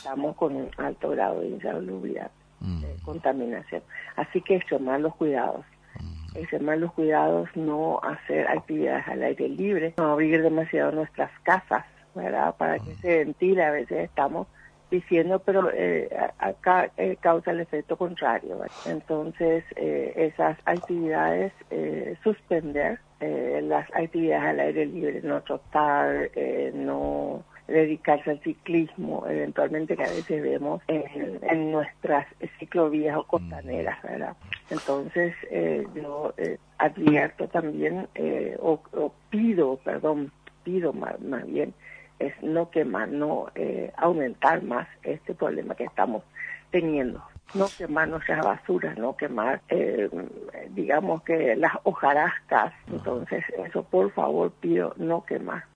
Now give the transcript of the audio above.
estamos con un alto grado de insalubridad, contaminación. Así que extremar los cuidados. Extremar los cuidados, no hacer actividades al aire libre, no abrir demasiado nuestras casas, ¿verdad? Para que se ventile. A veces estamos diciendo, pero acá causa el efecto contrario, ¿verdad? Entonces, esas actividades, suspender las actividades al aire libre, no trotar, no dedicarse al ciclismo, eventualmente, que a veces vemos en nuestras ciclovías o costaneras, ¿verdad? Entonces, yo advierto también, pido más bien, es no quemar, no aumentar más este problema que estamos teniendo. No quemar nuestras basuras, no quemar, digamos que las hojarascas. Entonces, eso por favor pido no quemar.